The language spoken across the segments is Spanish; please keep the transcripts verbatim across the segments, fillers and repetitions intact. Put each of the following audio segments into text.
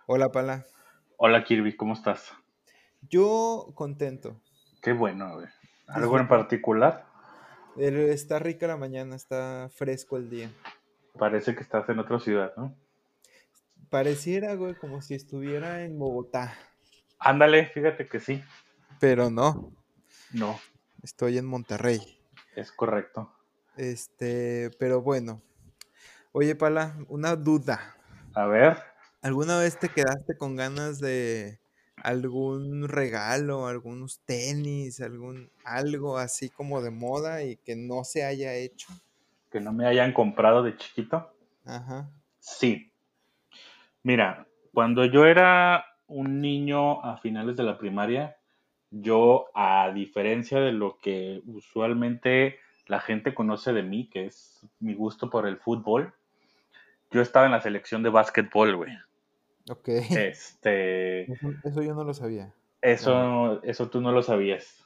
Hola, Pala. Hola Kirby, ¿cómo estás? Yo contento, Qué bueno, güey. ¿Algo en disfrutando. particular? El- Está rica la mañana, está fresco el día. Parece que estás en otra ciudad, ¿no? Pareciera, güey, como si estuviera en Bogotá, Ándale, fíjate que sí. pero no, No, estoy en Monterrey. es correcto. Este, pero bueno. Oye, Pala, una duda. A ver, ¿Alguna vez te quedaste con ganas de algún regalo, algunos tenis, algún algo así como de moda y que no se haya hecho? que no me hayan comprado de chiquito. Ajá. Sí, mira, cuando yo era un niño a finales de la primaria, yo, a diferencia de lo que usualmente la gente conoce de mí, que es mi gusto por el fútbol, yo estaba en la selección de básquetbol, güey. Ok. Este, Eso, eso yo no lo sabía, la neta. Eso, eso tú no lo sabías.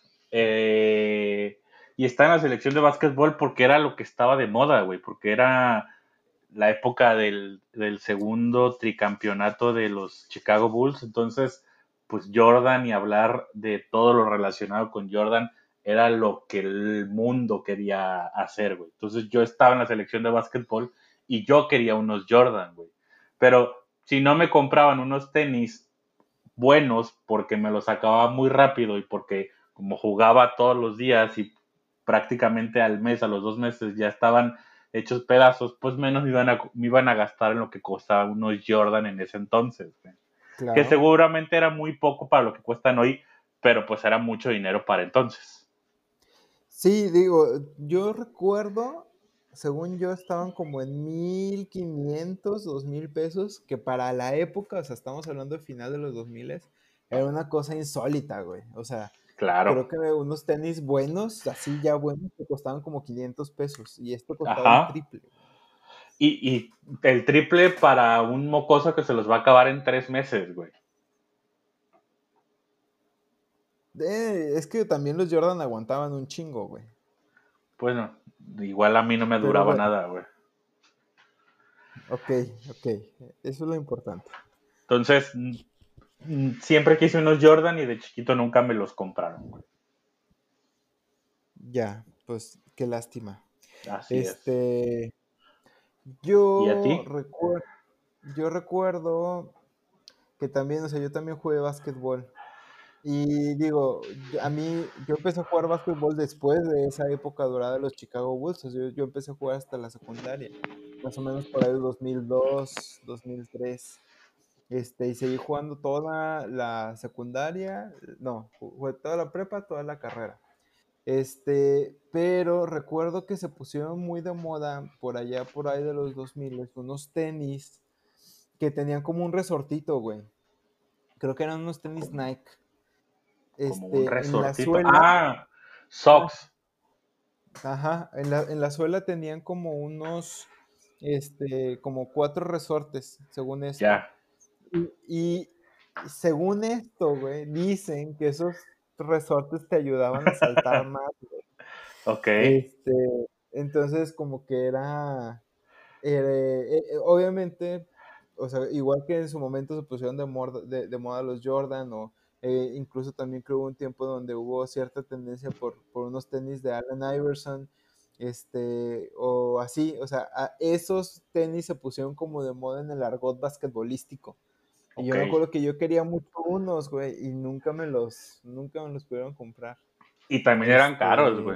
Eh, y está en la selección de básquetbol porque era lo que estaba de moda, güey, porque era la época del, del segundo tricampeonato de los Chicago Bulls. Entonces, pues Jordan y hablar de todo lo relacionado con Jordan era lo que el mundo quería hacer, güey. Entonces yo estaba en la selección de básquetbol y yo quería unos Jordan, güey. Pero si no me compraban unos tenis buenos porque me los acababa muy rápido y porque como jugaba todos los días y prácticamente al mes, a los dos meses ya estaban hechos pedazos, pues menos me iban a, me iban a gastar en lo que costaban unos Jordan en ese entonces, güey. Que Claro. seguramente era muy poco para lo que cuestan hoy, pero pues era mucho dinero para entonces. Sí, digo, yo recuerdo, según yo, estaban como en mil quinientos, dos mil pesos, que para la época, o sea, estamos hablando de final de los dos mil, era una cosa insólita, güey. O sea, Claro. creo que unos tenis buenos, así ya buenos, que costaban como quinientos pesos, y esto costaba el Ajá. triple. Y, y el triple para un mocoso que se los va a acabar en tres meses, güey. Eh, es que también los Jordan aguantaban un chingo, güey. Bueno, igual a mí no me Pero duraba bueno, nada, güey. ok, ok, eso es lo importante. Entonces, mm, siempre quise unos Jordan y de chiquito nunca me los compraron, güey. Ya, pues qué lástima. Así es. Este, ¿Y a yo ti? recuerdo, yo recuerdo que también, o sea, yo también jugué básquetbol. Y digo, yo- a mí, yo empecé a jugar básquetbol después de esa época dorada de los Chicago Bulls. O sea, yo, yo empecé a jugar hasta la secundaria, más o menos por ahí de dos mil dos, dos mil tres. Este, y seguí jugando toda la secundaria, no, jugué toda la prepa, toda la carrera. Este, pero recuerdo que se pusieron muy de moda por allá, por ahí de los dos mil, unos tenis que tenían como un resortito, güey. Creo que eran unos tenis Nike. Como un Este, en la resortito. suela, Ah, socks. ajá, en la, en la suela tenían como unos, este, como cuatro resortes, según esto. Ya. Y, y según esto, güey, dicen que esos resortes te ayudaban a saltar más. Ok. Este, entonces como que era, eh, eh, obviamente, o sea, igual que en su momento se pusieron de, moda de, de moda los Jordan, o eh, incluso también creo hubo un tiempo donde hubo cierta tendencia por, por unos tenis de Allen Iverson, este, o así, o sea, a- esos tenis se pusieron como de moda en el argot basquetbolístico. Y Ok. yo me acuerdo que yo quería mucho unos, güey, y nunca me los, nunca me los pudieron comprar. Y también eran caros, Este, güey.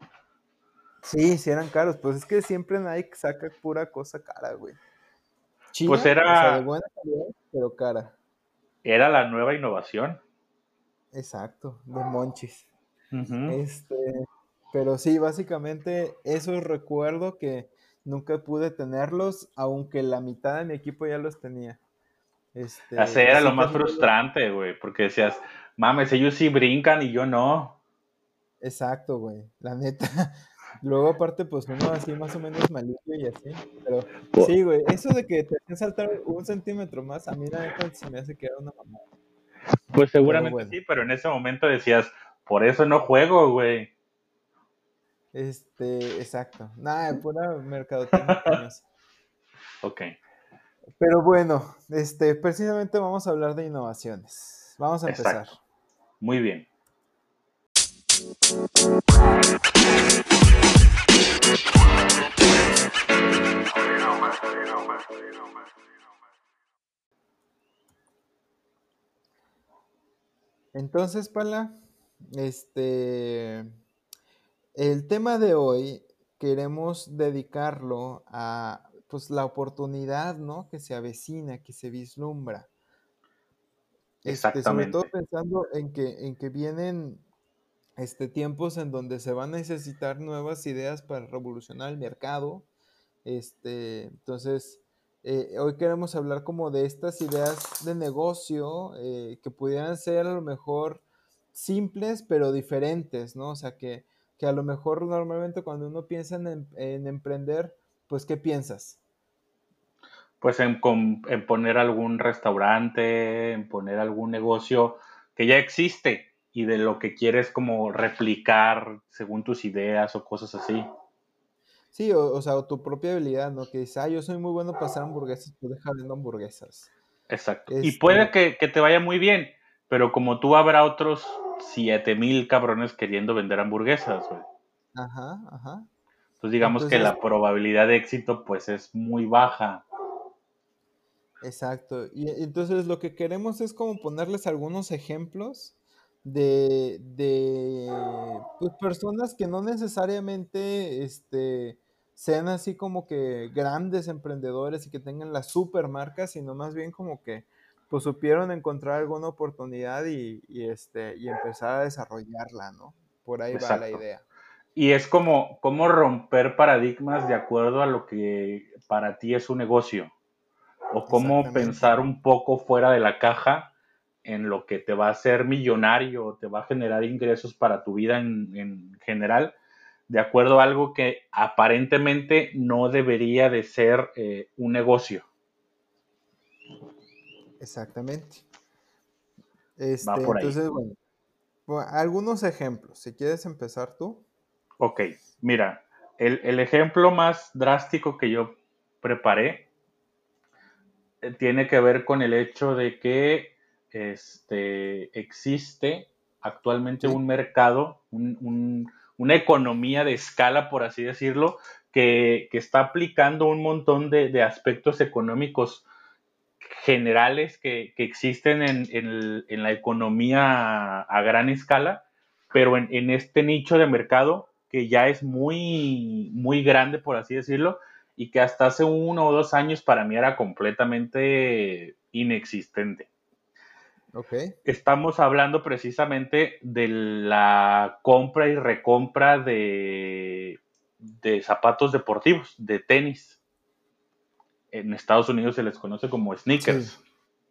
sí, sí eran caros, pues es que siempre Nike saca pura cosa cara, güey. Pues Chida, o sea, de era, buena calidad, pero cara. era la nueva innovación. Exacto, de monchis. Ujú. Este, pero sí, básicamente esos recuerdo que nunca pude tenerlos, aunque la mitad de mi equipo ya los tenía. Este, Ese y era lo sí, más casi todos. frustrante, güey, porque decías, mames, ellos sí brincan y yo no. Exacto, güey, la neta. Luego aparte, pues uno así más o menos malillo y así. Pero sí, güey, eso de que te hacen saltar un centímetro más, a mí la neta se me hace que era una mamada. Pues Pero seguramente bueno, sí, pero en ese momento decías, por eso no juego, güey. este, exacto. Nada, pura mercadotecnia engañosa. Ok. Pero bueno, este, precisamente vamos a hablar de innovaciones. Vamos a empezar. Exacto. Muy bien. Entonces, Pala, este, el tema de hoy queremos dedicarlo a, pues, la oportunidad, ¿no? Que se avecina, que se vislumbra. Este, sobre todo Exactamente. pensando en que, en que vienen este, tiempos en donde se van a necesitar nuevas ideas para revolucionar el mercado. Este, entonces, eh, hoy queremos hablar como de estas ideas de negocio eh, que pudieran ser a lo mejor simples pero diferentes, ¿no? O sea, que, que a lo mejor normalmente cuando uno piensa en, em- en emprender, pues, ¿qué piensas? Pues en, con- en poner algún restaurante, en poner algún negocio que ya existe y de lo que quieres como replicar según tus ideas o cosas así. Sí, o, o sea, o tu propia habilidad, ¿no? Que dices, ah, yo soy muy bueno para hacer hamburguesas, pues deja vendo hamburguesas. Exacto. Y puede Este, que, que te vaya muy bien, pero como tú habrá otros siete mil cabrones queriendo vender hamburguesas, güey. ajá, ajá. Entonces digamos que Entonces, la probabilidad de éxito pues es muy baja. exacto. Y y entonces lo que queremos es como ponerles algunos ejemplos de, de pues, personas que no necesariamente este, sean así como que grandes emprendedores y que tengan las super marcas, sino más bien como que pues supieron encontrar alguna oportunidad y, y, este, y empezar a desarrollarla, ¿no? Por ahí va la Exacto. idea. Y es como, como romper paradigmas de acuerdo a lo que para ti es un negocio. O cómo Exactamente. pensar un poco fuera de la caja en lo que te va a hacer millonario o te va a generar ingresos para tu vida en, en general, de acuerdo a algo que aparentemente no debería de ser eh, un negocio. Exactamente. Va Este, por ahí. entonces, bueno, bueno, algunos ejemplos. Si quieres empezar tú. Ok, mira, el, el ejemplo más drástico que yo preparé eh, tiene que ver con el hecho de que este, existe actualmente ¿Sí? un mercado, un, un, una economía de escala, por así decirlo, que, que está aplicando un montón de, de aspectos económicos generales que, que existen en, en, en, la economía a gran escala, pero en, en, este nicho de mercado que ya es muy, muy grande, por así decirlo, y que hasta hace uno o dos años para mí era completamente inexistente. Ok. Estamos hablando precisamente de la compra y recompra de, de zapatos deportivos, de tenis. En Estados Unidos se les conoce como Sí. sneakers.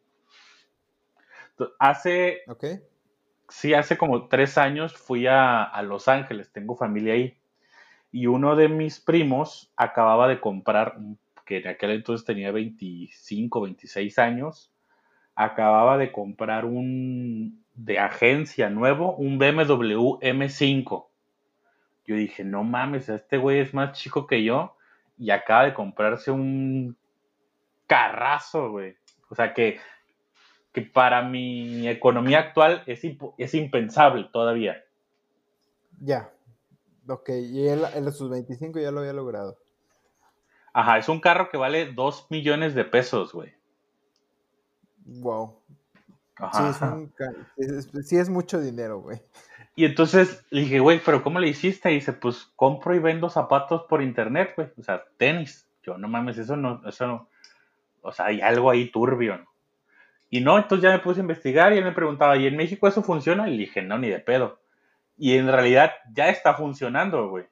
Hace, Ok. sí, hace como tres años fui a, a Los Ángeles, tengo familia ahí, y uno de mis primos acababa de comprar, que en aquel entonces tenía veinticinco, veintiséis años, acababa de comprar un de agencia nuevo, un B M W M cinco. Yo dije, no mames, este güey es más chico que yo y acaba de comprarse un carrazo, güey. O sea que, que para mi economía actual es, es impensable todavía. Ya. Ok. Y él, él a sus veinticinco ya lo había logrado. Ajá, es un carro que vale dos millones de pesos, güey. Wow. Sí, Ajá, es ajá. un, ca- es- es- sí es mucho dinero, güey. Y entonces le dije, güey, pero ¿cómo le hiciste? Y dice, pues compro y vendo zapatos por internet, güey. O sea, tenis. Yo, no mames, eso no, eso no. O sea, hay algo ahí turbio, ¿no? Y no, entonces ya me puse a investigar y él me preguntaba, ¿y en México eso funciona? Y le dije, no, ni de pedo. Y en realidad ya está funcionando, güey.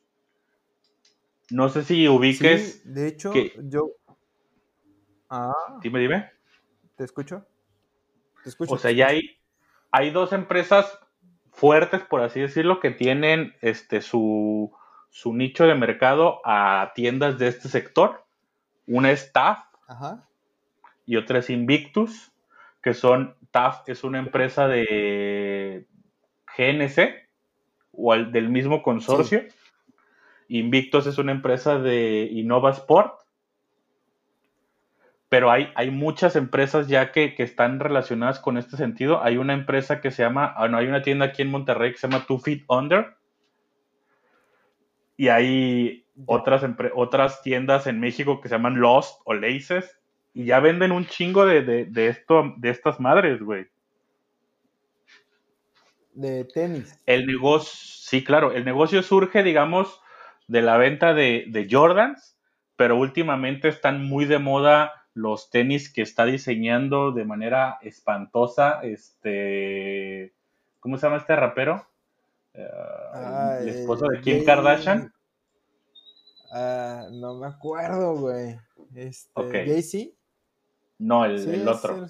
No sé si ubiques Sí, de hecho, que, yo. Ah, dime, dime. ¿te escucho? Te O escucho, te sea, ya escucho. hay, hay dos empresas fuertes, por así decirlo, que tienen este su, su nicho de mercado a tiendas de este sector. Una es T A F Ajá. y otra es Invictus, que son, T A F es una Ok. empresa de G N C o al, del mismo Sí. consorcio. Invictus es una empresa de Innova Sport pero hay, hay muchas empresas ya que, que están relacionadas con este sentido. Hay una empresa que se llama, ah, no, hay una tienda aquí en Monterrey que se llama Two Feet Under, y hay Ya. otras, empre- otras tiendas en México que se llaman Lost o Laces, y ya venden un chingo de, de, de esto, de estas madres, güey. De tenis. El negocio, sí, claro, el negocio surge, digamos, de la venta de, de Jordans, pero últimamente están muy de moda los tenis que está diseñando de manera espantosa, este, ¿cómo se llama este rapero? Eh, el, Ah, el esposo eh, de Kim Jay. Kardashian. Ah, no me acuerdo, güey. Ok, Este, Jay-Z. no, el, Sí, el es otro, el.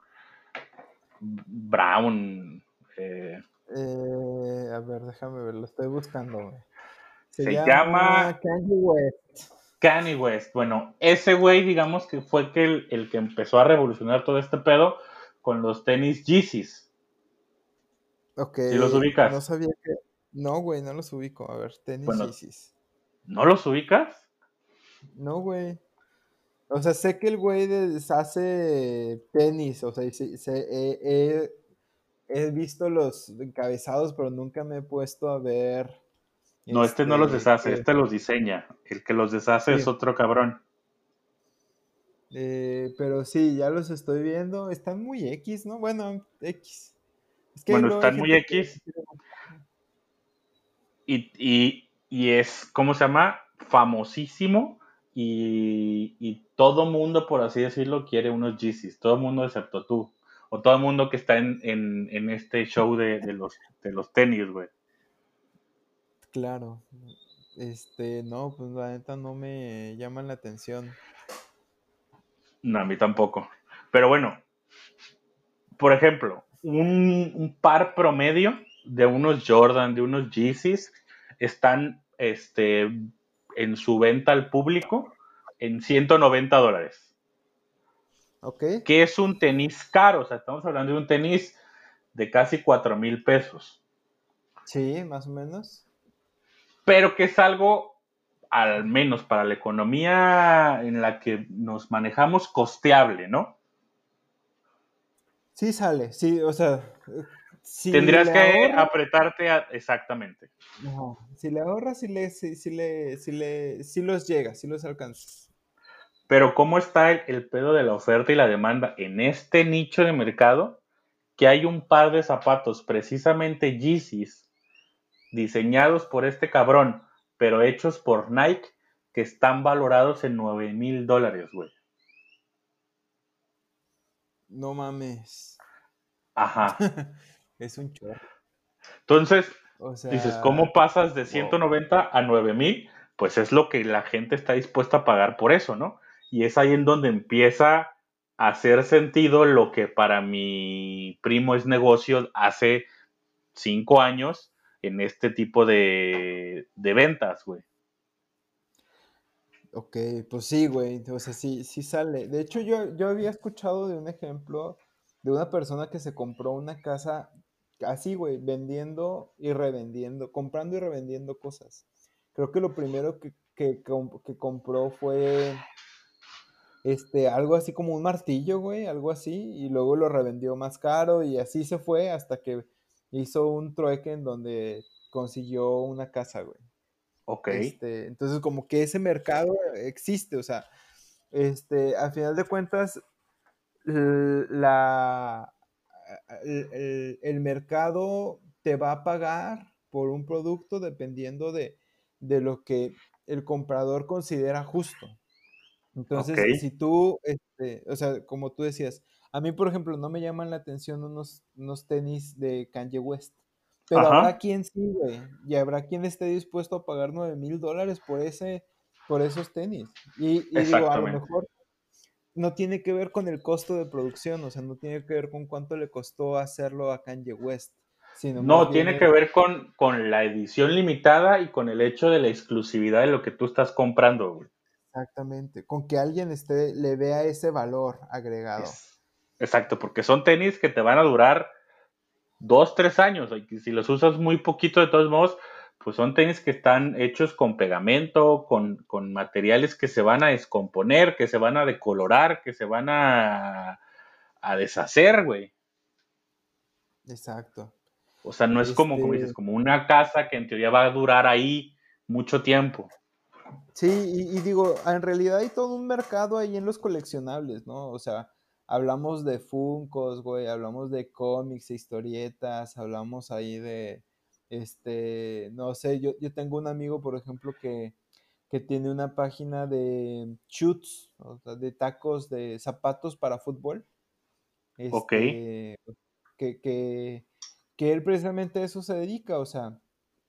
Brown, eh, eh, a ver, déjame ver, lo estoy buscando, güey. Se se llama llama Kanye West. Kanye West. Bueno, ese güey, digamos que fue que el, el que empezó a revolucionar todo este pedo con los tenis Yeezys. Ok, ¿Sí los no ubicas? sabía que. No, güey, no los ubico. A ver, tenis Bueno, Yeezys. ¿no los ubicas? No, güey. O sea, sé que el güey de- hace tenis, o sea, y sí- sé- he, he- he visto los encabezados, pero nunca me he puesto a ver, No, este no los este, deshace, qué- este los diseña. El que los deshace es sí, otro cabrón. eh, pero sí, ya los estoy viendo, están muy X, ¿no? Bueno, X. Es que Bueno, luego hay están muy gente que... X y, y, y es, ¿cómo se llama? Famosísimo y, y todo mundo, por así decirlo, quiere unos Yeezys. Todo mundo excepto tú. O todo el mundo que está en, en, en este show de, de, los, de los tenis, güey. Claro, este, no, pues la neta no me llaman la atención. No, a mí tampoco. Pero bueno, por ejemplo, un, un par promedio de unos Jordan, de unos Yeezys, están este, en su venta al público en ciento noventa dólares. ¿Ok? Que es un tenis caro, o sea, estamos hablando de un tenis de casi cuatro mil pesos. Sí, más o menos. Pero que es algo, al menos para la economía en la que nos manejamos, costeable, ¿no? Sí sale, sí, o sea, eh, si Tendrías le que ahorras, apretarte a, exactamente. no, si le ahorras, sí le, sí, sí le, sí le, sí los llega, sí los alcanzas. Pero ¿cómo está el, el pedo de la oferta y la demanda en este nicho de mercado? Que hay un par de zapatos, precisamente Yeezys, diseñados por este cabrón, pero hechos por Nike, que están valorados en nueve mil dólares, güey. No mames. Ajá. Es un chorro. Entonces, O dices, sea, ¿cómo pasas de ciento wow. noventa a nueve mil? Pues es lo que la gente está dispuesta a pagar por eso, ¿no? Y es ahí en donde empieza a hacer sentido lo que para mi primo es negocio hace cinco años en este tipo de, de ventas, güey. Ok, pues sí, güey. O sea, sí, sí sale. De hecho, yo, yo había escuchado de un ejemplo de una persona que se compró una casa así, güey, vendiendo y revendiendo, comprando y revendiendo cosas. Creo que lo primero que, que, com- que compró fue este, algo así como un martillo, güey, algo así, y luego lo revendió más caro y así se fue hasta que hizo un trueque en donde consiguió una casa, güey. Ok, Este, entonces como que ese mercado existe, o sea, este, al final de cuentas, l- la, el, el- el mercado te va a pagar por un producto dependiendo de, de lo que el comprador considera justo. ok, Entonces, si tú, este, o sea, como tú decías, a mí, por ejemplo, no me llaman la atención unos, unos tenis de Kanye West, pero habrá ajá, quien sí, güey, y habrá quien esté dispuesto a pagar nueve mil dólares por ese, por esos tenis. Y, y digo, a lo exactamente. mejor no tiene que ver con el costo de producción, o sea, no tiene que ver con cuánto le costó hacerlo a Kanye West, sino más No, bien tiene es que ver con, con la edición limitada y con el hecho de la exclusividad de lo que tú estás comprando, güey. exactamente, con que alguien esté, le vea ese valor agregado. Es, exacto, porque son tenis que te van a durar dos, tres años. Y que si los usas muy poquito, de todos modos, pues son tenis que están hechos con pegamento, con, con materiales que se van a descomponer, que se van a decolorar, que se van a, a deshacer, güey. Exacto. O sea, no es como, como dices, Este, como una casa que en teoría va a durar ahí mucho tiempo. sí, y, y digo, en realidad hay todo un mercado ahí en los coleccionables, ¿no? O sea, hablamos de Funkos, güey, hablamos de cómics, e historietas, hablamos ahí de, este, no sé, yo, yo tengo un amigo, por ejemplo, que, que tiene una página de shoots, o sea, de tacos, de zapatos para fútbol, Ok, este, que, que, que él precisamente a eso se dedica, o sea,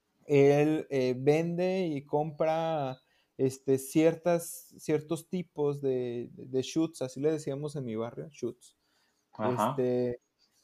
él eh, vende y compra este, ciertas, ciertos tipos de, de, de shoots, así le decíamos en mi barrio, shoots. ajá, Este,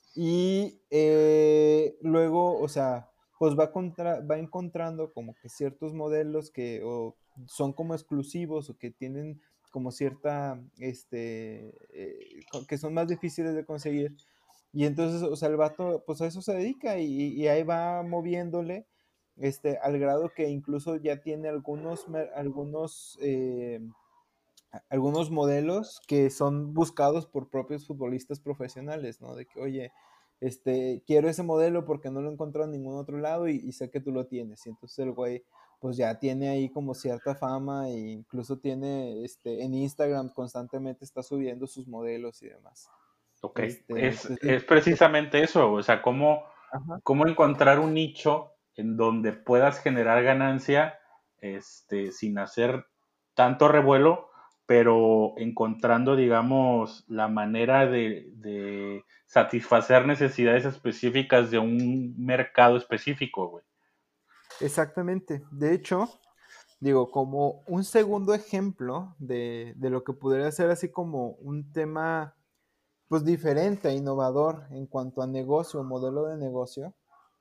y eh, luego, o sea, pues va, contra, va encontrando como que ciertos modelos que o son como exclusivos o que tienen como cierta, este, eh, co- que son más difíciles de conseguir. Y entonces, o sea, el vato, pues a eso se dedica y, y ahí va moviéndole, este, al grado que incluso ya tiene algunos, mer- algunos, eh, a- algunos modelos que son buscados por propios futbolistas profesionales, ¿no? De que, oye, este, quiero ese modelo porque no lo encuentro en ningún otro lado y, y sé que tú lo tienes. Y entonces el güey, pues ya tiene ahí como cierta fama e incluso tiene, este, en Instagram constantemente está subiendo sus modelos y demás. ok. Este, Es, entonces, es precisamente eso, o sea, cómo, ajá. cómo encontrar un nicho en donde puedas generar ganancia este, sin hacer tanto revuelo, pero encontrando, digamos, la manera de, de satisfacer necesidades específicas de un mercado específico, güey. Exactamente. De hecho, digo, como un segundo ejemplo de, de lo que podría ser así como un tema, pues diferente, e innovador en cuanto a negocio, modelo de negocio,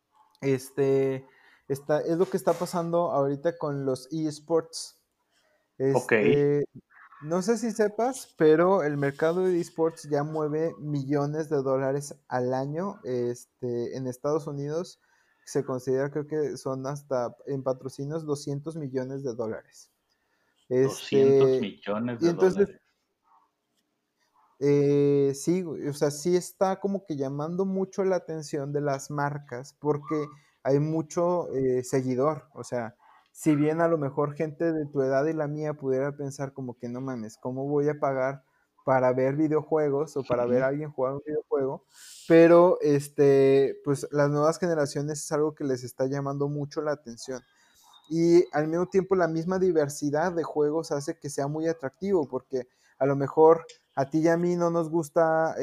este, está, es lo que está pasando ahorita con los eSports. Ok, Este, no sé si sepas, pero el mercado de esports ya mueve millones de dólares al año. Este, en Estados Unidos se considera, creo que son hasta en patrocinios doscientos millones de dólares. doscientos Este, millones y de entonces, dólares. eh, sí, güey, o sea, sí está como que llamando mucho la atención de las marcas porque hay mucho eh, seguidor. O sea, si bien a lo mejor gente de tu edad y la mía pudiera pensar como que no mames, ¿cómo voy a pagar para ver videojuegos o para ver Ujú. a alguien jugar un videojuego? Pero este, pues las nuevas generaciones es algo que les está llamando mucho la atención y al mismo tiempo la misma diversidad de juegos hace que sea muy atractivo, porque a lo mejor a ti y a mí no nos gusta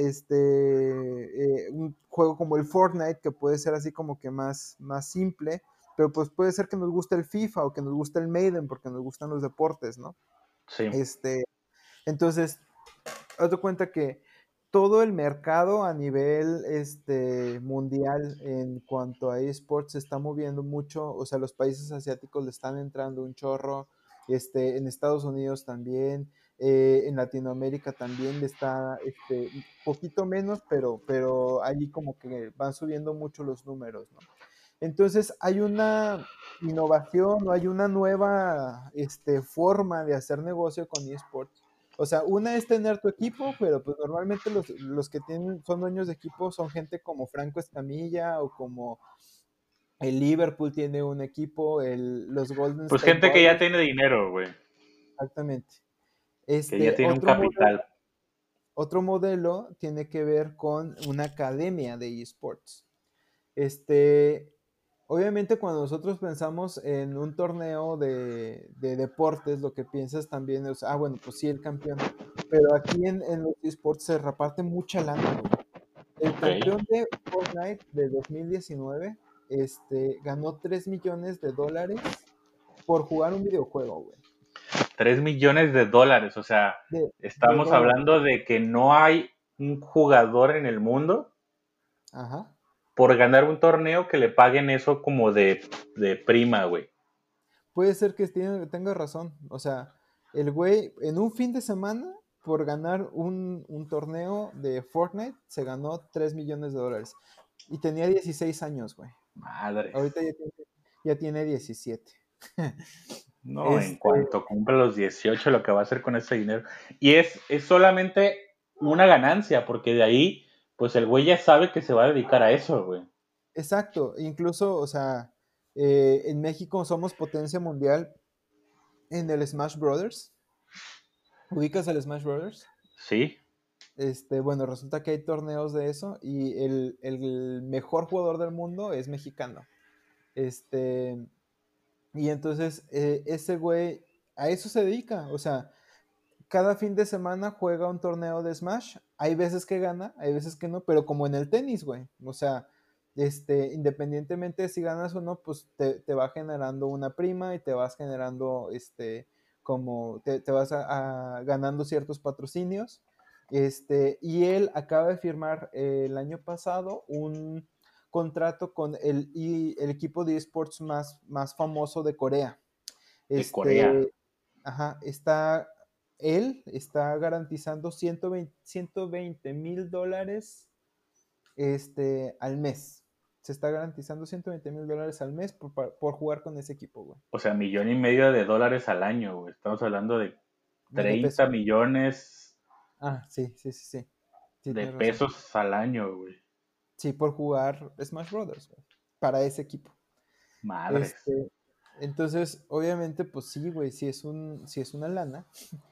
este eh, un juego como el Fortnite, que puede ser así como que más, más simple, pero pues puede ser que nos guste el FIFA o que nos guste el Maiden, porque nos gustan los deportes, ¿no? Sí, Este, entonces, haz de cuenta que todo el mercado a nivel este, mundial en cuanto a esports se está moviendo mucho, o sea, los países asiáticos le están entrando un chorro, este, en Estados Unidos también, eh, en Latinoamérica también le está, este, poquito menos, pero, pero ahí como que van subiendo mucho los números, ¿no? Entonces hay una innovación o hay una nueva este, forma de hacer negocio con esports. O sea, una es tener tu equipo, pero pues normalmente los, los que tienen, son dueños de equipo son gente como Franco Escamilla o como el Liverpool tiene un equipo, el, los Golden pues State gente que ya Warriors, tiene dinero, güey, exactamente. que ya Este, tiene un otro modelo, capital. otro modelo tiene que ver con una academia de esports. Este, obviamente cuando nosotros pensamos en un torneo de, de deportes, lo que piensas también es, ah, bueno, pues sí, el campeón. Pero aquí en, en los esports se reparte mucha lana, güey. El Ok. campeón de Fortnite de dos mil diecinueve, este, ganó tres millones de dólares por jugar un videojuego, güey. Tres millones de dólares, o sea, De, de estamos dólares. hablando de que no hay un jugador en el mundo Ajá. por ganar un torneo que le paguen eso como de, de prima, güey. Puede ser que tiene- tenga razón. O sea, el güey en un fin de semana, por ganar un, un torneo de Fortnite, se ganó tres millones de dólares. Y tenía dieciséis años, güey. Madres. Ahorita ya tiene... Y ya tiene diecisiete. No, en Este, cuanto cumple los dieciocho, lo que va a hacer con ese dinero. Y es, es solamente una ganancia, porque de ahí, pues el güey ya sabe que se va a dedicar a eso, güey. exacto, incluso, o sea, eh, en México somos potencia mundial en el Smash Brothers. ¿Ubicas el Smash Brothers? Sí, Este, bueno, resulta que hay torneos de eso y el, el mejor jugador del mundo es mexicano. Este, y entonces eh, ese güey a eso se dedica, o sea, cada fin de semana juega un torneo de Smash. Hay veces que gana, hay veces que no, pero como en el tenis, güey. O sea, este, independientemente de si ganas o no, pues te, te va generando una prima y te vas generando, este, como, te, te vas a, a ganando ciertos patrocinios. Este, y él acaba de firmar eh, el año pasado un contrato con el, y el equipo de esports más, más famoso de Corea. de Corea. Este, ajá, está, él está garantizando ciento veinte mil dólares este, al mes. Se está garantizando ciento veinte mil dólares al mes por, por jugar con ese equipo, güey. O sea, millón y medio de dólares al año, güey. Estamos hablando de De treinta pesos. millones Ah, sí, sí, sí, sí. Sí, de tienes razón. pesos al año, güey. Sí, por jugar Smash Brothers, güey. Para ese equipo. Madres. Este, entonces, obviamente, pues sí, güey, sí es un, sí es una lana.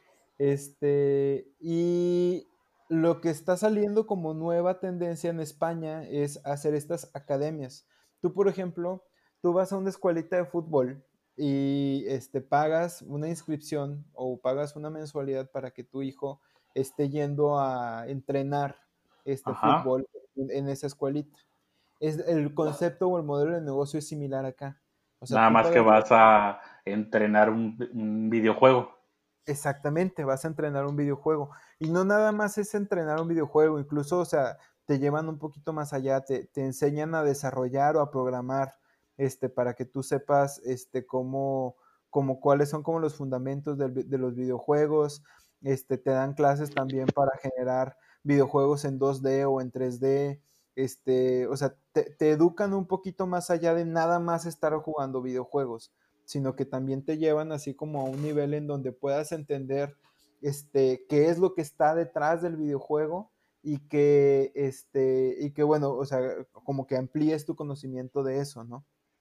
Este, y lo que está saliendo como nueva tendencia en España es hacer estas academias. Tú, por ejemplo, tú vas a una escuelita de fútbol y este, pagas una inscripción o pagas una mensualidad para que tu hijo esté yendo a entrenar este Ajá. fútbol en, en esa escuelita. Es, el concepto o el modelo de negocio es similar acá. O sea, Nada tú más que pagas. vas a entrenar un, un videojuego. Exactamente, vas a entrenar un videojuego. Y no nada más es entrenar un videojuego, incluso, o sea, te llevan un poquito más allá, te, te enseñan a desarrollar o a programar, este, para que tú sepas, este, cómo, cómo cuáles son como los fundamentos del vi- de los videojuegos, este, te dan clases también para generar videojuegos en dos D o en tres D, este, o sea, te, te educan un poquito más allá de nada más estar jugando videojuegos, sino que también te llevan así como a un nivel en donde puedas entender este, qué es lo que está detrás del videojuego y que, este, y que bueno, o sea, como que amplíes tu conocimiento de eso, ¿no?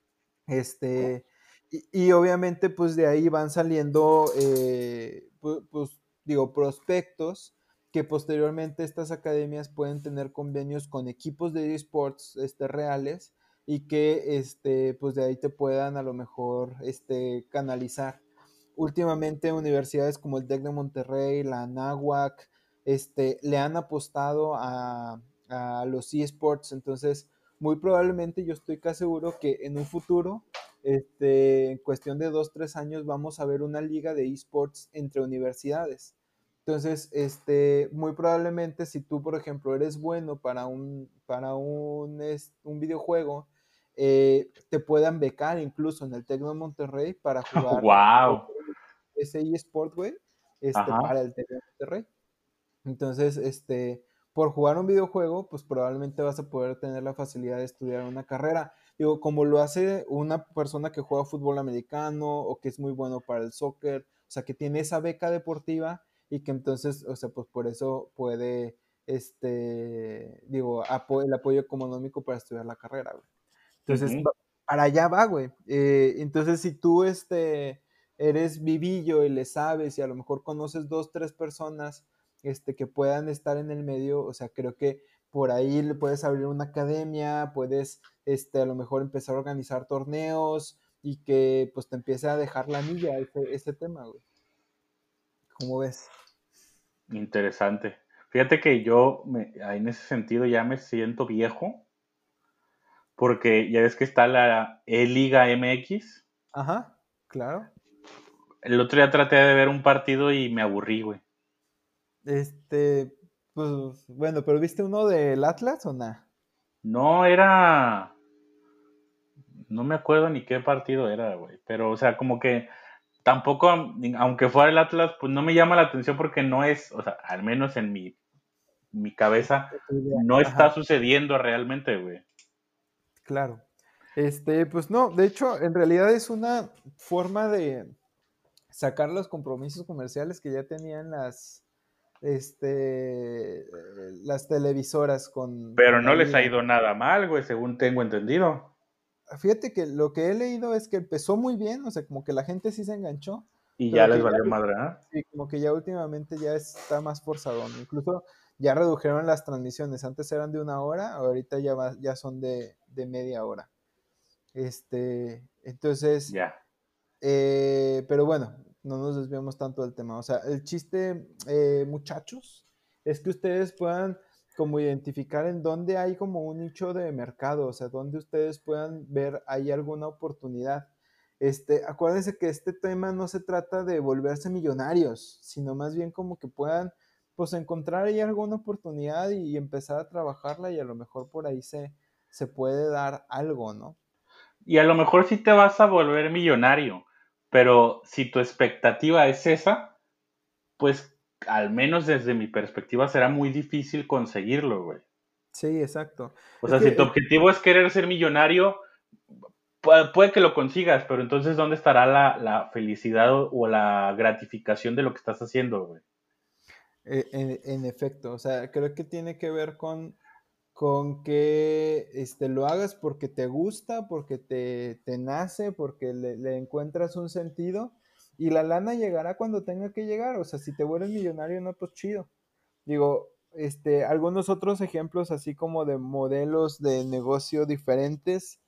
Este, y, y obviamente pues de ahí van saliendo, eh, pues, pues, digo, prospectos que posteriormente estas academias pueden tener convenios con equipos de esports este, reales y que este, pues de ahí te puedan a lo mejor este, canalizar. Últimamente universidades como el TEC de Monterrey, la Anáhuac, este, le han apostado a, a los esports, entonces muy probablemente yo estoy casi seguro que en un futuro, este, en cuestión de dos, tres años, vamos a ver una liga de esports entre universidades. Entonces, este, muy probablemente si tú, por ejemplo, eres bueno para un, para un, es- un videojuego, eh, te puedan becar incluso en el Tec de Monterrey para jugar ¡Wow! ese eSport, güey, este, Ajá. para el Tec de Monterrey. Entonces, este, por jugar un videojuego, pues probablemente vas a poder tener la facilidad de estudiar una carrera. Digo, como lo hace una persona que juega fútbol americano o que es muy bueno para el soccer, o sea, que tiene esa beca deportiva y que entonces, o sea, pues por eso puede, este, digo, apo el apoyo económico para estudiar la carrera, güey. Entonces, Ujú. va- para allá va, güey. Eh, entonces, si tú, este, eres vivillo y le sabes y a lo mejor conoces dos, tres personas este, que puedan estar en el medio, o sea, creo que por ahí le puedes abrir una academia, puedes, este, a lo mejor empezar a organizar torneos y que pues te empiece a dejar la anilla ese, ese tema, güey. ¿Cómo ves? Interesante. Fíjate que yo me- en ese sentido ya me siento viejo, porque ya ves que está la E-Liga M X. Ajá, claro. El otro día traté de ver un partido y me aburrí, güey. Este, pues, bueno, pero ¿viste uno del Atlas o nada? No era, no me acuerdo ni qué partido era, güey. Pero, o sea, como que tampoco, aunque fuera el Atlas, pues no me llama la atención porque no es, o sea, al menos en mi, mi cabeza, no está Ajá, sucediendo realmente, güey. claro. Este, pues no, de hecho, en realidad es una forma de sacar los compromisos comerciales que ya tenían las, este, eh, las televisoras con, Pero con la no les ha liga. ido nada mal, güey, según tengo entendido. Fíjate que lo que he leído es que empezó muy bien, o sea, como que la gente sí se enganchó, Y ya pero les que ya, valió madre, ¿eh? sí, como que ya últimamente ya está más forzado, ¿no? Incluso ya redujeron las transmisiones, antes eran de una hora, ahorita ya, va- ya son de, de media hora. Este, entonces, Ya. eh, pero bueno, no nos desviamos tanto del tema. O sea, el chiste, eh, muchachos, es que ustedes puedan como identificar en dónde hay como un nicho de mercado, o sea, donde ustedes puedan ver hay alguna oportunidad. Este, acuérdense que este tema no se trata de volverse millonarios, sino más bien como que puedan pues encontrar ahí alguna oportunidad y, y empezar a trabajarla y a lo mejor por ahí se, se puede dar algo, ¿no? Y a lo mejor sí te vas a volver millonario, pero si tu expectativa es esa, pues al menos desde mi perspectiva será muy difícil conseguirlo, güey. Sí, exacto. O Es sea, si que tu es objetivo es querer ser millonario, pu- puede que lo consigas, pero entonces ¿dónde estará la, la felicidad o, o la gratificación de lo que estás haciendo, güey? Eh, En, en efecto, o sea, creo que tiene que ver con, con que este, lo hagas porque te gusta, porque te, te nace, porque le, le encuentras un sentido y la lana llegará cuando tenga que llegar. O sea, si te vuelves millonario, no, pues chido. Digo, este, algunos otros ejemplos así como de modelos de negocio diferentes.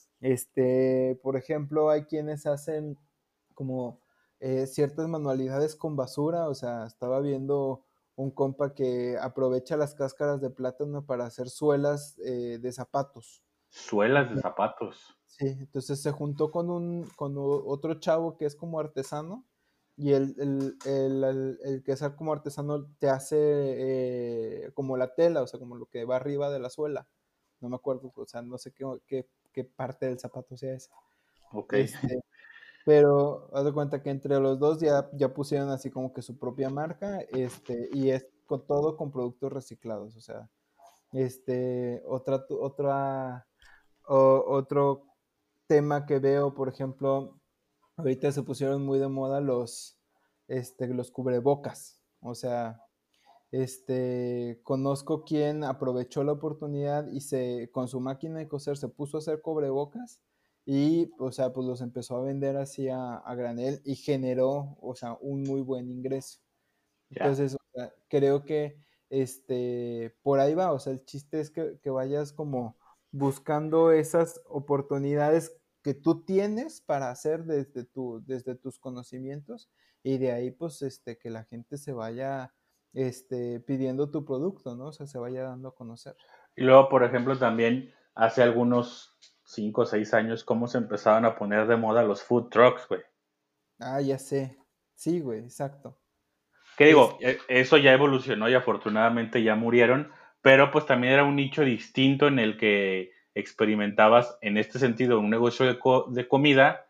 Este, por ejemplo, hay quienes hacen como eh, ciertas manualidades con basura, o sea, estaba viendo un compa que aprovecha las cáscaras de plátano para hacer suelas eh, de zapatos. Suelas de zapatos. Sí, entonces se juntó con un con o- otro chavo que es como artesano y el, el, el, el- el que es como artesano te hace eh, como la tela, o sea, como lo que va arriba de la suela. No me acuerdo, o sea, no sé qué, qué, qué parte del zapato sea esa. Ok. Este, pero haz de cuenta que entre los dos ya, ya pusieron así como que su propia marca, este, y es con todo con productos reciclados, o sea, este, otra, otra, o- otro tema que veo, por ejemplo, ahorita se pusieron muy de moda los, este, los cubrebocas, o sea, este, conozco quien aprovechó la oportunidad y se, con su máquina de coser se puso a hacer cubrebocas y, o sea, pues los empezó a vender así a, a granel y generó, o sea, un muy buen ingreso. Ya. Entonces, o sea, creo que este, por ahí va, o sea, el chiste es que, que vayas como buscando esas oportunidades que tú tienes para hacer desde, tu, desde tus conocimientos y de ahí pues este, que la gente se vaya este, pidiendo tu producto, ¿no? O sea, se vaya dando a conocer. Y luego, por ejemplo, también hace algunos cinco o seis años, cómo se empezaban a poner de moda los food trucks, güey. Ah, ya sé. Sí, güey, exacto. Que Es, digo, e- eso ya evolucionó y afortunadamente ya murieron, pero pues también era un nicho distinto en el que experimentabas, en este sentido, un negocio de, co- de comida,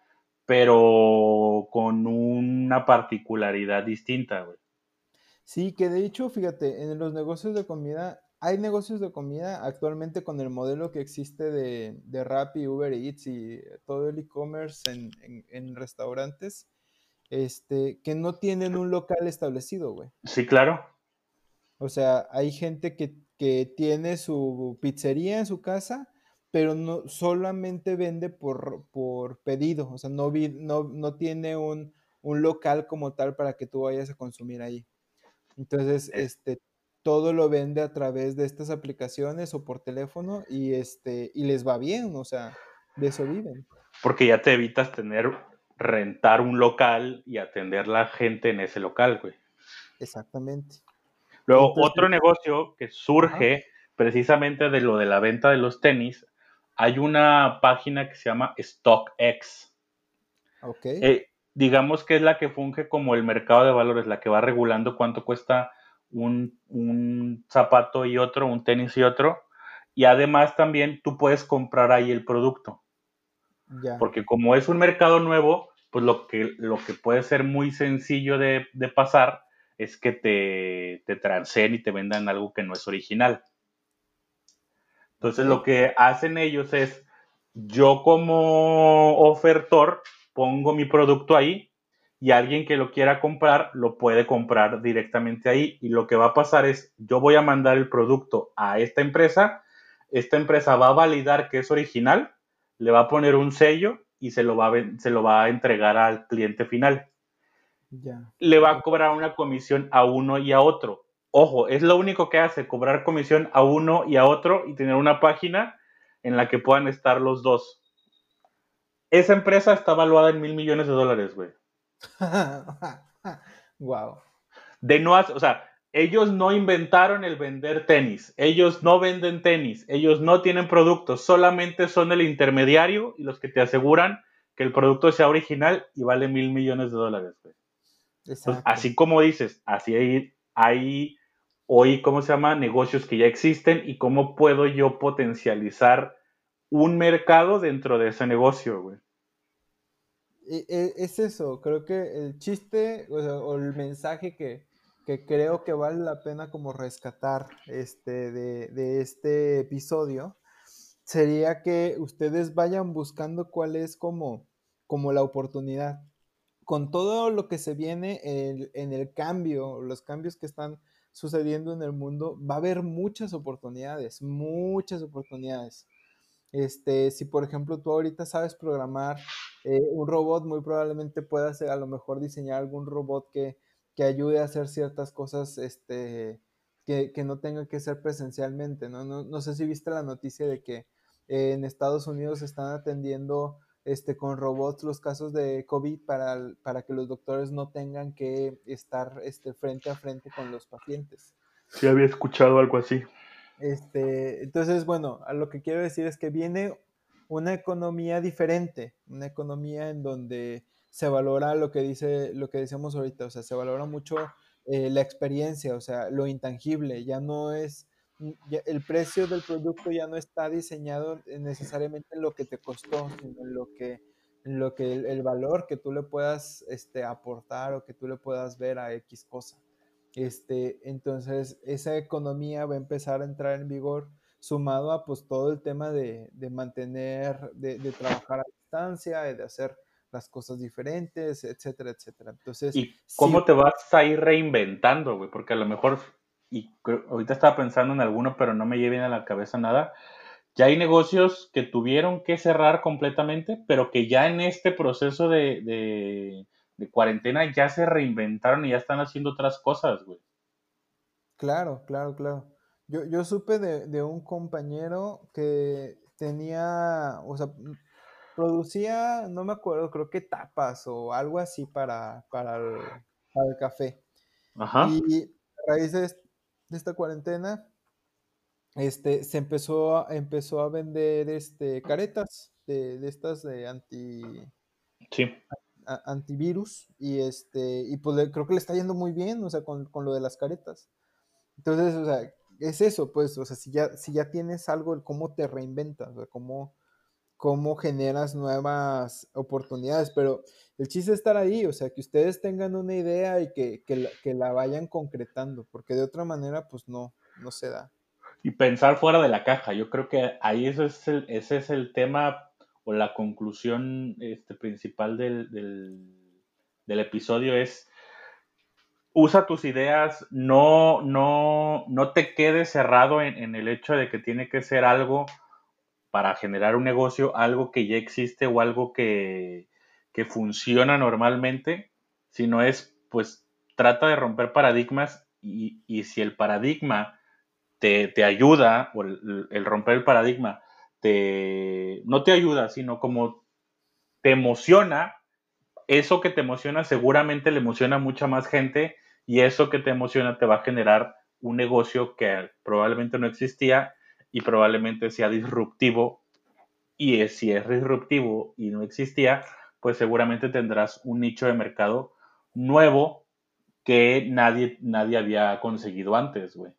pero con una particularidad distinta, güey. sí, que de hecho, fíjate, en los negocios de comida, hay negocios de comida actualmente con el modelo que existe de, de Rappi, Uber Eats y todo el e-commerce en, en- en restaurantes, este, que no tienen un local establecido, güey. Sí, claro. O sea, hay gente que, que tiene su pizzería en su casa, pero no solamente vende por, por pedido, o sea, no, vi- no, no tiene un, un local como tal para que tú vayas a consumir ahí. Entonces, Es este, todo lo vende a través de estas aplicaciones o por teléfono y este, y les va bien, o sea, de eso viven. porque ya te evitas tener, rentar un local y atender la gente en ese local, güey. Exactamente. Luego, Entonces, otro negocio que ajá, surge precisamente de lo de la venta de los tenis, hay una página que se llama StockX. ok, Eh, digamos que es la que funge como el mercado de valores, la que va regulando cuánto cuesta un, un zapato y otro, un tenis y otro. Y además también tú puedes comprar ahí el producto, ya. porque como es un mercado nuevo, pues lo que, lo que puede ser muy sencillo de, de pasar es que te, te transeen y te vendan algo que no es original. Ok, Entonces lo que hacen ellos es, yo como ofertor pongo mi producto ahí y alguien que lo quiera comprar lo puede comprar directamente ahí, y lo que va a pasar es, yo voy a mandar el producto a esta empresa, esta empresa va a validar que es original, le va a poner un sello y se lo va a, se lo va a entregar al cliente final. Ya. Le va a cobrar una comisión a uno y a otro. Ojo, es lo único que hace, cobrar comisión a uno y a otro y tener una página en la que puedan estar los dos. Esa empresa está valuada en mil millones de dólares, güey. Wow. De no, o sea, ellos no inventaron el vender tenis, ellos no venden tenis, ellos no tienen productos, solamente son el intermediario y los que te aseguran que el producto sea original y vale mil millones de dólares, güey. Entonces, Exacto. así como dices, así hay, hay hoy, ¿cómo se llama? Negocios que ya existen, y cómo puedo yo potencializar un mercado dentro de ese negocio, güey. E- e- Es eso, creo que el chiste o, sea, o el mensaje que, que creo que vale la pena como rescatar este, de, de este episodio sería que ustedes vayan buscando cuál es como, como la oportunidad. Con todo lo que se viene en, en el cambio, los cambios que están sucediendo en el mundo, va a haber muchas oportunidades, muchas oportunidades. Este, si por ejemplo tú ahorita sabes programar eh, un robot, muy probablemente puedas eh, a lo mejor diseñar algún robot que, que ayude a hacer ciertas cosas este, que, que no tengan que ser presencialmente, ¿no? No, no sé si viste la noticia de que eh, en Estados Unidos están atendiendo este, con robots los casos de COVID para, para que los doctores no tengan que estar este, frente a frente con los pacientes. Sí, había escuchado algo así. Este, entonces, bueno, a lo que quiero decir es que viene una economía diferente, una economía en donde se valora lo que dice, lo que decíamos ahorita, o sea, se valora mucho eh, la experiencia, o sea, lo intangible, ya no es, ya- el precio del producto ya no está diseñado necesariamente en lo que te costó, sino en lo que, en lo que el, el valor que tú le puedas este, aportar o que tú le puedas ver a X cosa. Este, entonces, esa economía va a empezar a entrar en vigor sumado a pues todo el tema de, de mantener, de, de trabajar a distancia, y de hacer las cosas diferentes, etcétera, etcétera. Entonces, ¿Y sí, cómo te vas a ir reinventando, güey? Porque a lo mejor, y creo- ahorita estaba pensando en alguno, pero no me lleve bien a la cabeza nada. Ya hay negocios que tuvieron que cerrar completamente, pero que ya en este proceso de, de, de cuarentena ya se reinventaron y ya están haciendo otras cosas, güey. claro, claro, claro. Yo, yo supe de, de un compañero que tenía, o sea, m- producía, no me acuerdo, creo que tapas o algo así para, para el, para el café. Ajá, Y a raíz de, est- de esta cuarentena, este, se empezó a, empezó a vender este, caretas de, de estas de anti, sí. a- antivirus y, este, y pues le- creo que le está yendo muy bien, o sea, con, con lo de las caretas. Entonces, o sea, es eso, pues, o sea, si ya, si ya tienes algo, ¿cómo te reinventas? O sea, ¿cómo, cómo generas nuevas oportunidades? Pero el chiste es estar ahí, o sea, que ustedes tengan una idea y que, que la, que la vayan concretando, porque de otra manera, pues no, no se da. Y pensar fuera de la caja. Yo creo que ahí eso es el, ese es el tema o la conclusión este, principal del, del, del episodio es: usa tus ideas, no, no, no te quedes cerrado en, en el hecho de que tiene que ser algo para generar un negocio, algo que ya existe o algo que, que funciona normalmente, sino es, pues, trata de romper paradigmas, y, y si el paradigma te, te ayuda, o el, el, romper el paradigma te, no te ayuda, sino como te emociona, eso que te emociona seguramente le emociona a mucha más gente, y eso que te emociona te va a generar un negocio que probablemente no existía y probablemente sea disruptivo, y es, si es disruptivo y no existía, pues seguramente tendrás un nicho de mercado nuevo que nadie, nadie había conseguido antes, güey.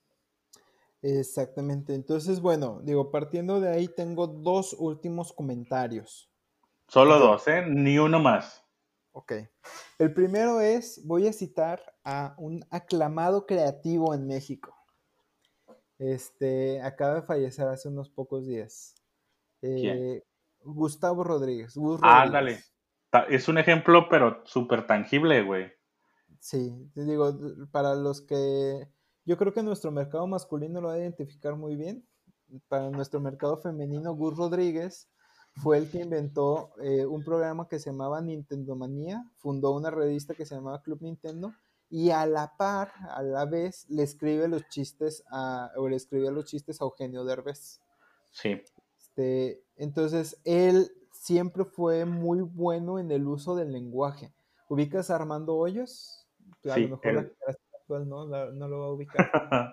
Exactamente. Entonces, bueno, digo, partiendo de ahí tengo dos últimos comentarios. Solo Yo, dos, ¿eh? Ni uno más. ok. El primero es, voy a citar a un aclamado creativo en México. Este, acaba de fallecer hace unos pocos días. ¿Quién? Eh, Gustavo Rodríguez, Gus Ándale. Rodríguez. Ta- Es un ejemplo, pero súper tangible, güey. Sí, te digo, d- para los que yo creo que nuestro mercado masculino lo va a identificar muy bien. Para nuestro mercado femenino, Gus Rodríguez fue el que inventó eh, un programa que se llamaba Nintendo Manía, fundó una revista que se llamaba Club Nintendo y a la par, a la vez, le escribe los chistes a, o le escribía los chistes a Eugenio Derbez. Sí, Este, entonces, él siempre fue muy bueno en el uso del lenguaje. ¿Ubicas a Armando Hoyos? A lo sí. mejor la El... generación actual no, la- no lo va a ubicar.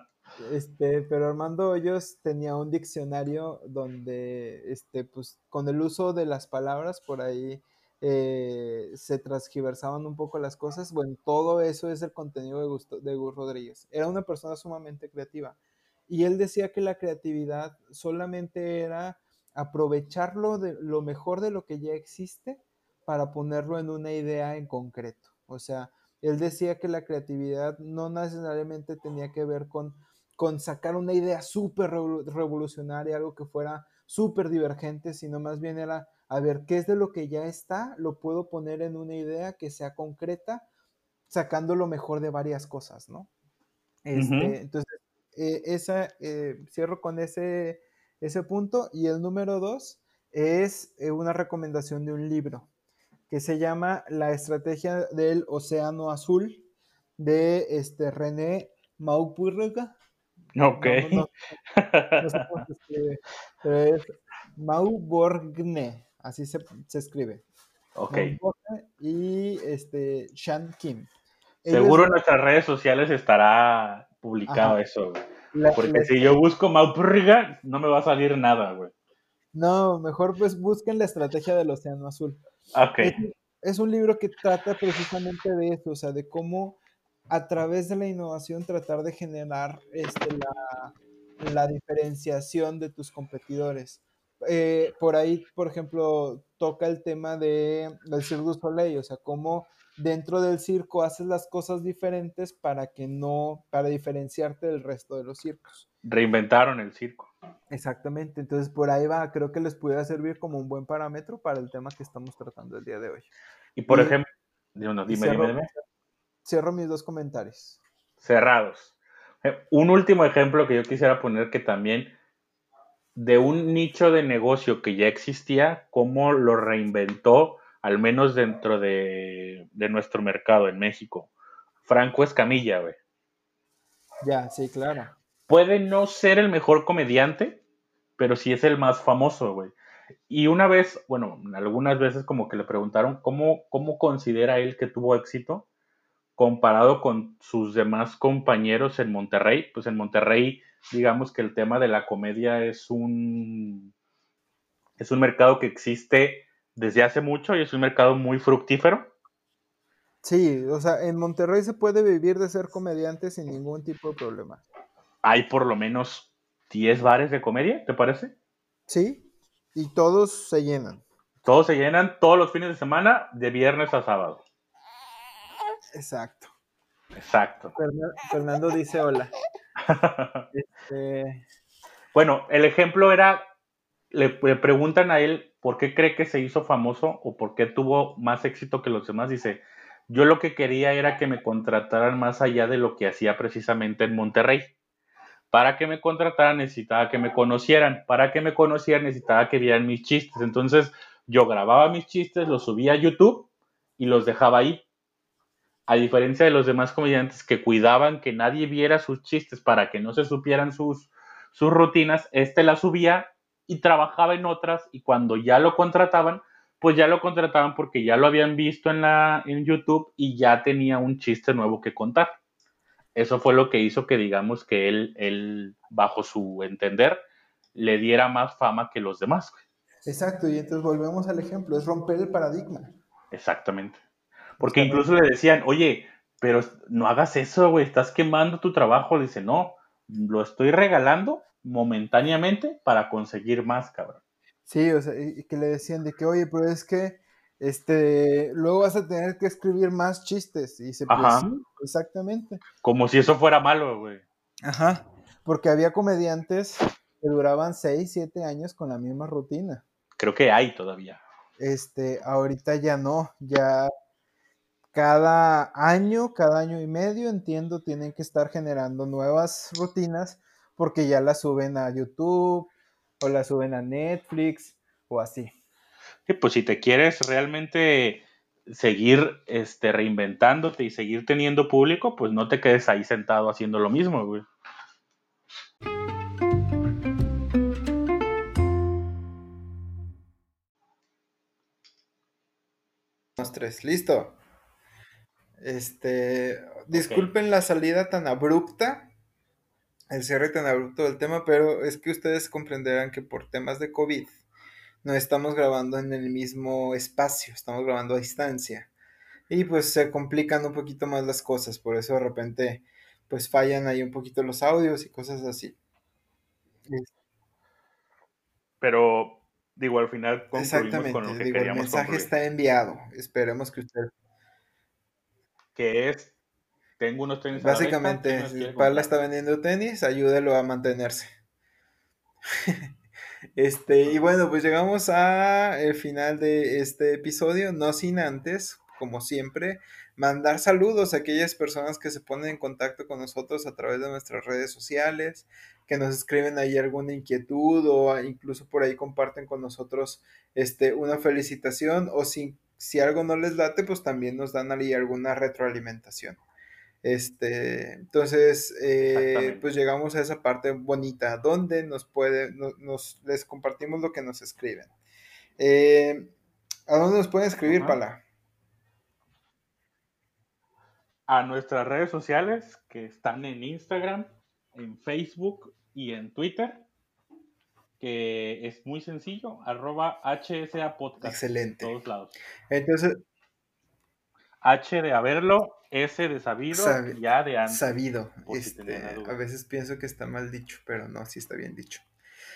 Este, pero Armando Hoyos tenía un diccionario donde, este, pues, con el uso de las palabras por ahí eh, se transgiversaban un poco las cosas. Bueno, todo eso es el contenido de, Gusto, de Gus Rodríguez. Era una persona sumamente creativa. Y él decía que la creatividad solamente era aprovecharlo de lo mejor de lo que ya existe para ponerlo en una idea en concreto. O sea, él decía que la creatividad no necesariamente tenía que ver con con sacar una idea súper revolucionaria, algo que fuera súper divergente, sino más bien era, a ver, ¿qué es de lo que ya está? Lo puedo poner en una idea que sea concreta, sacando lo mejor de varias cosas, ¿no? Ujú. Este, entonces, eh, esa, eh, cierro con ese, ese punto. Y el número dos es eh, una recomendación de un libro que se llama La estrategia del océano azul de este, René Maupurga. Ok. No, no, no sé cómo se escribe, pero es Mauborgne, así se, se escribe. Ok. Mauborgne y este, Shan Kim. Ellos Seguro en dos, nuestras redes sociales estará publicado ajá, eso, güey. la, Porque la si estra- yo busco Maupurga, no me va a salir nada, güey. no, mejor pues busquen la estrategia del Océano Azul. Ok. Es, es un libro que trata precisamente de eso, o sea, de cómo a través de la innovación tratar de generar este, la, la diferenciación de tus competidores. Eh, por ahí, por ejemplo, toca el tema de, del Cirque du Soleil, o sea, cómo dentro del circo haces las cosas diferentes para que no, para diferenciarte del resto de los circos. Reinventaron el circo. Exactamente, entonces por ahí va, creo que les pudiera servir como un buen parámetro para el tema que estamos tratando el día de hoy. Y por Y, ejemplo, digo, no, y dime, dime, cierro, dime. cierro mis dos comentarios. Cerrados. Eh, Un último ejemplo que yo quisiera poner que también de un nicho de negocio que ya existía, cómo lo reinventó, al menos dentro de, de nuestro mercado en México. Franco Escamilla, güey. Ya, sí, claro. Puede no ser el mejor comediante, pero sí es el más famoso, güey. Y una vez, bueno, algunas veces como que le preguntaron cómo, cómo considera él que tuvo éxito comparado con sus demás compañeros en Monterrey. Pues en Monterrey, digamos que el tema de la comedia es un, es un mercado que existe desde hace mucho y es un mercado muy fructífero. Sí, o sea, en Monterrey se puede vivir de ser comediante sin ningún tipo de problema. Hay por lo menos diez bares de comedia, ¿te parece? Sí, y todos se llenan. Todos se llenan todos los fines de semana, de viernes a sábado. Exacto. Exacto. Fernan- Fernando dice hola. Este, Bueno, el ejemplo era, le, le preguntan a él por qué cree que se hizo famoso o por qué tuvo más éxito que los demás. Dice, yo lo que quería era que me contrataran más allá de lo que hacía precisamente en Monterrey. Para que me contrataran necesitaba que me conocieran. Para que me conocieran necesitaba que vieran mis chistes. Entonces yo grababa mis chistes, los subía a YouTube y los dejaba ahí. A diferencia de los demás comediantes que cuidaban que nadie viera sus chistes para que no se supieran sus, sus rutinas, este las subía y trabajaba en otras y cuando ya lo contrataban, pues ya lo contrataban porque ya lo habían visto en, la, en YouTube y ya tenía un chiste nuevo que contar. Eso fue lo que hizo que digamos que él, él bajo su entender, le diera más fama que los demás. exacto, y entonces volvemos al ejemplo, es romper el paradigma. Exactamente. O Porque sea, incluso romper. le decían, oye, pero no hagas eso, güey, estás quemando tu trabajo. Le dice, no, lo estoy regalando momentáneamente para conseguir más, cabrón. Sí, o sea, y y que le decían de que, oye, pero es que este, luego vas a tener que escribir más chistes. Y dice, pues Ajá. sí, exactamente. Como si eso fuera malo, güey. Ajá, porque había comediantes que duraban seis, siete años con la misma rutina. Creo que hay todavía. Este, ahorita ya no, ya cada año, cada año y medio, entiendo, tienen que estar generando nuevas rutinas porque ya las suben a YouTube o las suben a Netflix o así. Sí, pues si te quieres realmente seguir este, reinventándote y seguir teniendo público, pues no te quedes ahí sentado haciendo lo mismo, güey. Los tres, listo. Este, Ok. disculpen la salida tan abrupta, el cierre tan abrupto del tema, pero es que ustedes comprenderán que por temas de COVID no estamos grabando en el mismo espacio, estamos grabando a distancia. Y pues se complican un poquito más las cosas, por eso de repente pues fallan ahí un poquito los audios y cosas así. Es- Pero digo, al final concluimos con lo Exactamente, que digo, el queríamos mensaje concluir, está enviado, esperemos que usted, que es, tengo unos tenis a la venta, ¿quién me básicamente, los si quiere Pala está comprar? vendiendo tenis, ayúdelo a mantenerse. Este, y bueno, pues llegamos a el final de este episodio, no sin antes, como siempre, mandar saludos a aquellas personas que se ponen en contacto con nosotros a través de nuestras redes sociales, que nos escriben ahí alguna inquietud o incluso por ahí comparten con nosotros este, una felicitación o si, si algo no les late, pues también nos dan ahí alguna retroalimentación. Este, entonces, eh, Exactamente. pues llegamos a esa parte bonita donde nos puede, no- nos, les compartimos lo que nos escriben. Eh, ¿A dónde nos pueden escribir, Ajá. Pala? A nuestras redes sociales que están en Instagram, en Facebook y en Twitter, que es muy sencillo, arroba H S A Podcast en Excelente. todos lados. Entonces, H de haberlo, S de sabido sab- y A de antes, sabido. por si tenían la Este, a duda. veces pienso que está mal dicho, pero no, sí está bien dicho.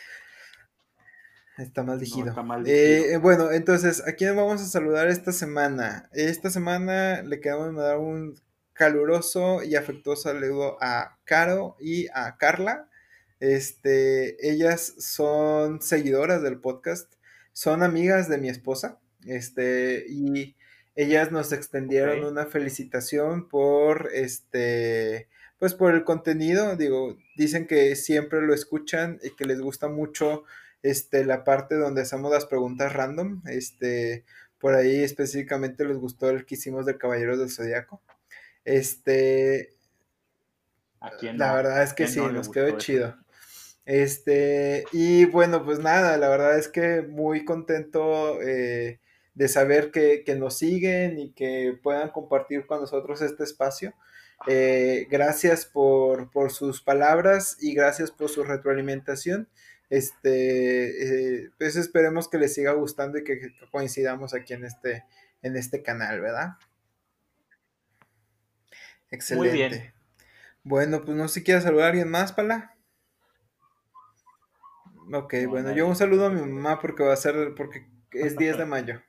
Está mal No digido. está mal Eh, digido. eh, bueno, entonces, ¿a quién vamos a saludar esta semana? Esta semana le queremos mandar un caluroso y afectuoso saludo a Caro y a Carla. Este, ellas son seguidoras del podcast, son amigas de mi esposa, este, y ellas nos Ok, extendieron una felicitación por este, pues por el contenido. Digo, dicen que siempre lo escuchan y que les gusta mucho este, la parte donde hacemos las preguntas random, este, por ahí específicamente les gustó el que hicimos del Caballero del Zodiaco. Este, ¿a quién la no? verdad es ¿A que quién no sí, le nos quedó gustó eso? chido. Este, y bueno, pues nada, la verdad es que muy contento eh, de saber que, que nos siguen y que puedan compartir con nosotros este espacio. Eh, gracias por, por sus palabras y gracias por su retroalimentación. Este, eh, pues esperemos que les siga gustando y que, que coincidamos aquí en este, en este canal, ¿verdad? Muy bien. Excelente. Bueno, pues no sé si quieres saludar a alguien más, Pala. Ok, No, a bueno, yo un nadie, saludo no a te mi mamá preocupes. porque va a ser, porque es diez de mayo.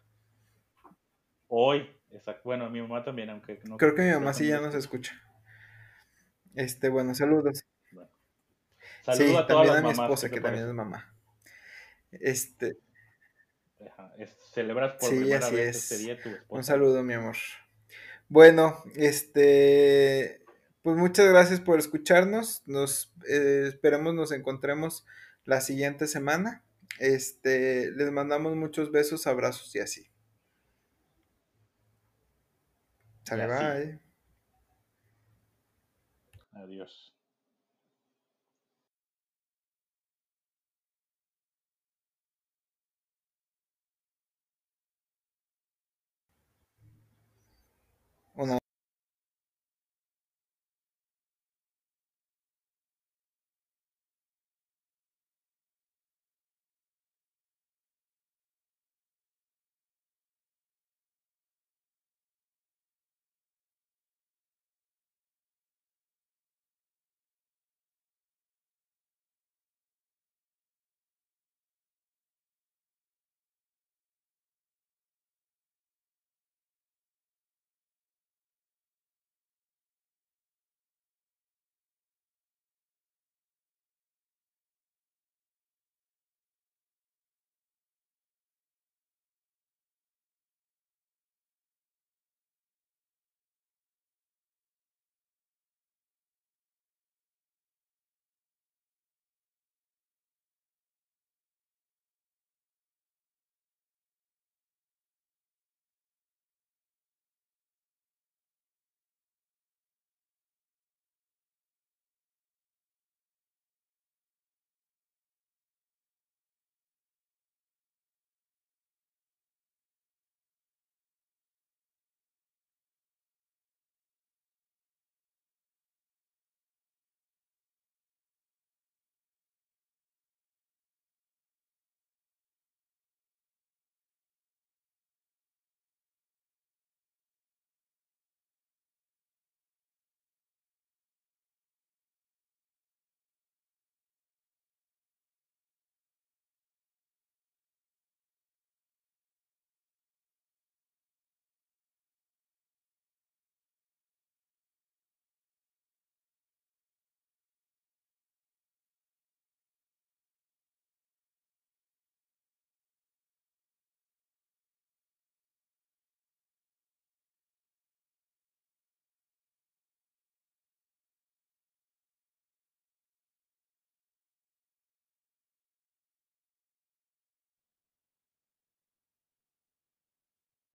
Hoy, exacto. Bueno, mi mamá también, aunque no, Creo que mi mamá creo que sí no lo ya nos escucha. escucha. Este, bueno, saludos. Bueno, saludo Sí, a todas también las a mi mamás, esposa, ¿qué te que también es parece? mamá. Este, Ajá, es- celebras por sí, primera así vez este es. día tu Un esposa, ¿no? saludo, mi amor. Bueno, este, pues muchas gracias por escucharnos. Nos eh, esperemos nos encontremos la siguiente semana. Este, les mandamos muchos besos, abrazos y así. Y Sale, así. bye. Adiós.